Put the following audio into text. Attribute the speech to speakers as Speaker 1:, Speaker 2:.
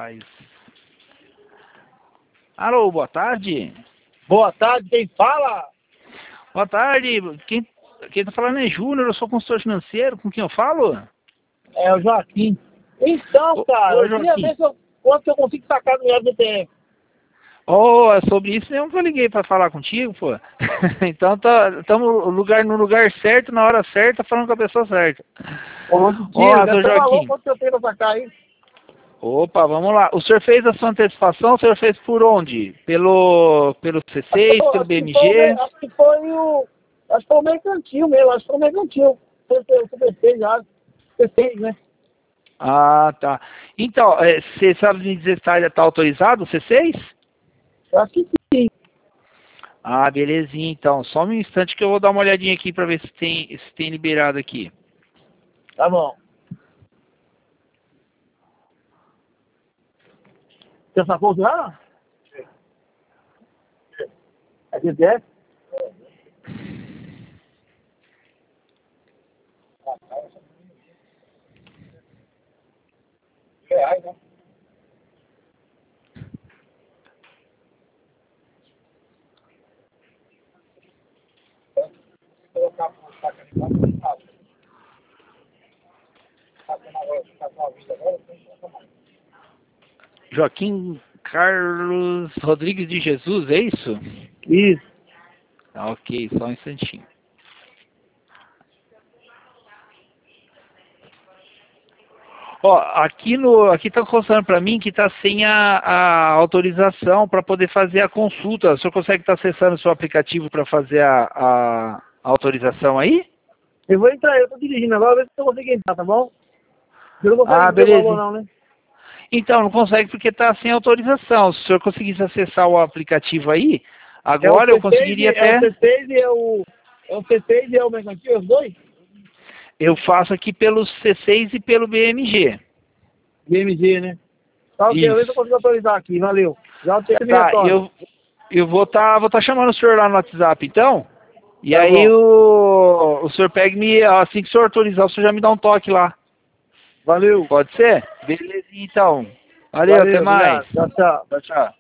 Speaker 1: rapaz. Alô, boa tarde.
Speaker 2: Boa tarde, quem fala?
Speaker 1: Boa tarde. Quem tá falando é Júnior, eu sou consultor financeiro. Com quem eu falo?
Speaker 2: É o Joaquim. Então, cara,
Speaker 1: Ô,
Speaker 2: eu queria
Speaker 1: Joaquim.
Speaker 2: ver quanto eu consigo sacar do dinheiro do TF.
Speaker 1: Oh, é sobre isso mesmo que eu liguei pra falar contigo, pô. Então estamos no lugar certo, na hora certa, falando com a pessoa certa.
Speaker 2: Ô,
Speaker 1: Ó,
Speaker 2: tio,
Speaker 1: seu
Speaker 2: seu valor,
Speaker 1: Joaquim.
Speaker 2: quanto eu tenho pra sacar aí?
Speaker 1: Opa, vamos lá. O senhor fez a sua antecipação, o senhor fez por onde? Pelo C6, pelo BMG?
Speaker 2: Acho que foi o mercantil mesmo, acho que foi o mercantil. Foi o C6 já, C6, né?
Speaker 1: Ah, tá. Então, você sabe me dizer se está autorizado o C6?
Speaker 2: Eu acho que sim.
Speaker 1: Ah, belezinha, então. Só um instante que eu vou dar uma olhadinha aqui para ver se tem liberado aqui.
Speaker 2: Tá bom. Você sacou já? É CPF? Reais, né? Colocar uma saca ali embaixo, não sabe. Tá com a vida agora, tem que colocar mais.
Speaker 1: Joaquim Carlos Rodrigues de Jesus, é isso?
Speaker 2: Isso.
Speaker 1: Ah, ok, só um instantinho. Ó, aqui tá constando para mim que tá sem a autorização para poder fazer a consulta. O senhor consegue estar acessando o seu aplicativo para fazer a autorização aí?
Speaker 2: Eu vou entrar, eu tô dirigindo agora, ver se eu consigo entrar, tá bom? Você não consegue
Speaker 1: Ah,
Speaker 2: dizer o valor
Speaker 1: beleza.
Speaker 2: não, né?
Speaker 1: Então, não consegue porque tá sem autorização. Se o senhor conseguisse acessar o aplicativo aí,
Speaker 2: É o
Speaker 1: agora eu
Speaker 2: C6,
Speaker 1: conseguiria
Speaker 2: é o
Speaker 1: até...
Speaker 2: C6 e é o C6 e é o mercantil, os dois?
Speaker 1: Eu faço aqui pelo C6 e pelo BMG.
Speaker 2: BMG, né? Tá ok, eu vejo se eu
Speaker 1: Isso.
Speaker 2: consigo autorizar aqui, valeu. Já o me
Speaker 1: Tá,
Speaker 2: retorna.
Speaker 1: eu vou tá chamando o senhor lá no WhatsApp, então. E
Speaker 2: Tá
Speaker 1: aí
Speaker 2: bom.
Speaker 1: o senhor pega e me, assim que o senhor autorizar, o senhor já me dá um toque lá.
Speaker 2: Valeu.
Speaker 1: Pode ser? Beleza, então. Valeu, até
Speaker 2: Valeu,
Speaker 1: mais.
Speaker 2: obrigado. Tchau, tchau.
Speaker 1: Tchau, tchau.